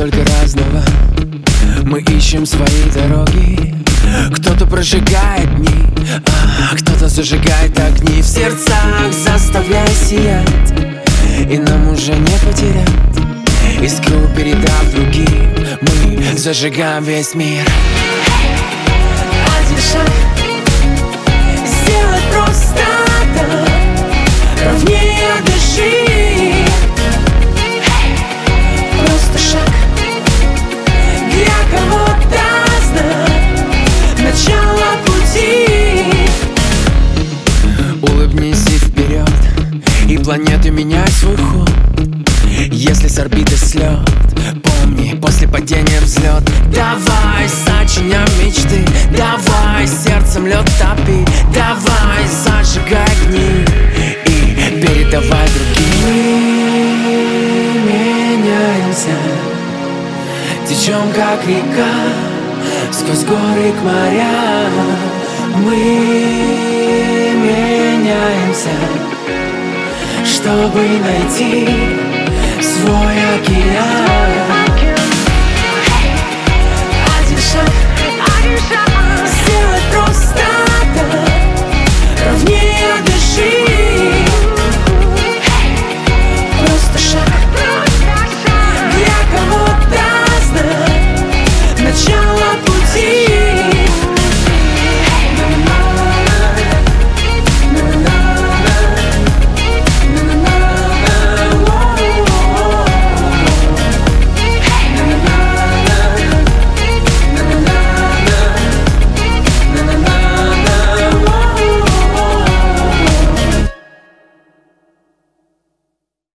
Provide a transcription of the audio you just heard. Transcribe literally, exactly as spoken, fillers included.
столько разного. Мы ищем свои дороги. Кто-то прожигает дни, а кто-то зажигает огни в сердцах, заставляя сиять. И нам уже не потерять искру, передав другим. Мы зажигаем весь мир. Один шаг сделать просто так, ровнее дыши. Просто шаг для кого-то знак начало пути. Улыбнись и вперед, и планеты меняй свой ход. Если с орбиты слет, помни, после падения взлет. Давай, сочиняй мечты, давай, сердцем лед топи, давай, зажигай огни и передавай другим. Мы меняемся, Течем как река сквозь горы к морям. мы меняемся, Чтобы найти свой океан.